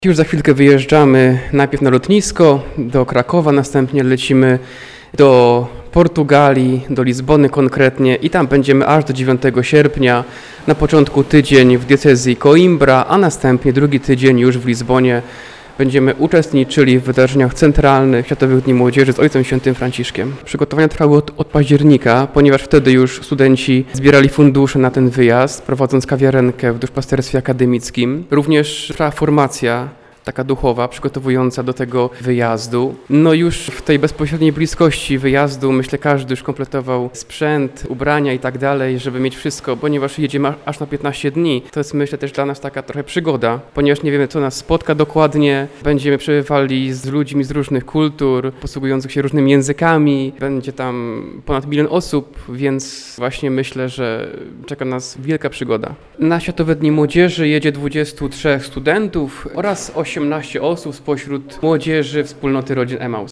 Już za chwilkę wyjeżdżamy najpierw na lotnisko do Krakowa, następnie lecimy do Portugalii, do Lizbony konkretnie i tam będziemy aż do 9 sierpnia. Na początku tydzień w diecezji Coimbra, a następnie drugi tydzień już w Lizbonie. Będziemy uczestniczyli w wydarzeniach centralnych Światowych Dni Młodzieży z Ojcem Świętym Franciszkiem. Przygotowania trwały od października, ponieważ wtedy już studenci zbierali fundusze na ten wyjazd, prowadząc kawiarenkę w duszpasterstwie akademickim. Również trwa formacja taka duchowa, przygotowująca do tego wyjazdu. No już w tej bezpośredniej bliskości wyjazdu, myślę, każdy już kompletował sprzęt, ubrania i tak dalej, żeby mieć wszystko, ponieważ jedziemy aż na 15 dni. To jest, myślę, też dla nas taka trochę przygoda, ponieważ nie wiemy, co nas spotka dokładnie. Będziemy przebywali z ludźmi z różnych kultur, posługujących się różnymi językami. Będzie tam ponad 1 000 000 osób, więc właśnie myślę, że czeka nas wielka przygoda. Na Światowe Dni Młodzieży jedzie 23 studentów oraz 18 osób spośród młodzieży wspólnoty rodzin Emaus.